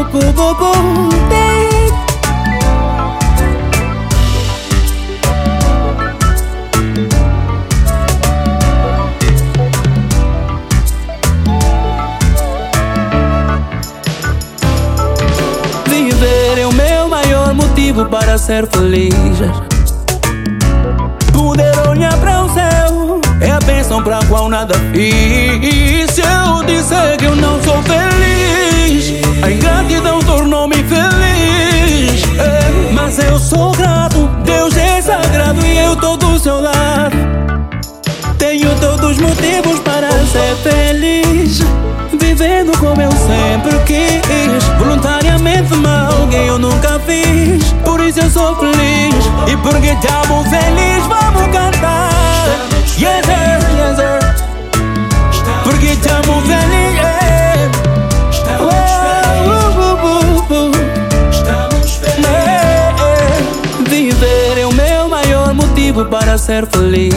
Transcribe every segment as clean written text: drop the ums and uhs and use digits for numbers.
Viver é o meu maior motivo para ser feliz. Poder olhar para o céu é a bênção para a qual nada fiz. Se eu disser que eu não sou feliz, a ingratidão tornou-me feliz. Mas eu sou grato, Deus é sagrado e eu tô do seu lado. Tenho todos os motivos para ser feliz, vivendo como eu sempre quis. Voluntariamente mal, alguém eu nunca fiz. Por isso eu sou feliz, e porque te amo feliz vamos cantar. Yes sir, yes sir. Porque te amo feliz, yeah. Estamos felizes. Viver é o meu maior motivo para ser feliz.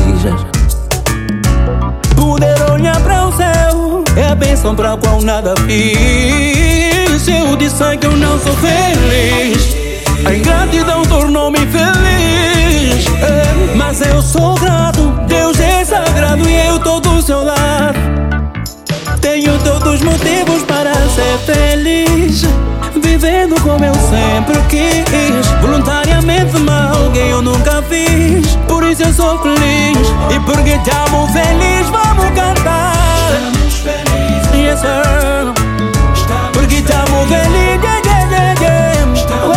Poder olhar para o céu é a bênção para a qual nada fiz. Se eu disser que eu não sou feliz, a ingratidão tornou-me feliz. Mas eu sou grato, Deus é sagrado e eu tô do seu lado. Tenho todos os motivos para ser feliz, vivendo como eu sempre quis. Voluntariamente mal, alguém eu nunca fiz. Por isso eu sou feliz, e porque te amo feliz vamos cantar. Estamos felizes. Yes sir. Porque te amo feliz, yeah, yeah, yeah, yeah.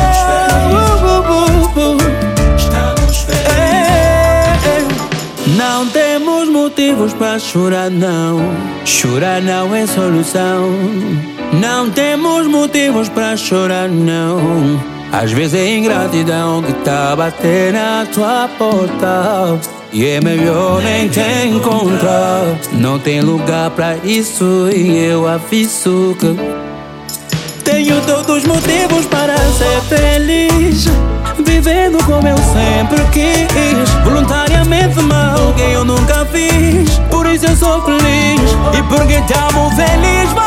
Estamos felizes. Não temos motivos para chorar não. Chorar não é solução. Não temos motivos para chorar não. Às vezes é ingratidão que tá a bater na tua porta, e é melhor nem te encontrar. Não tem lugar pra isso e eu aviso que tenho todos os motivos para ser feliz, vivendo como eu sempre quis. Voluntariamente mal, alguém eu nunca fiz. Por isso eu sou feliz, e porque te amo feliz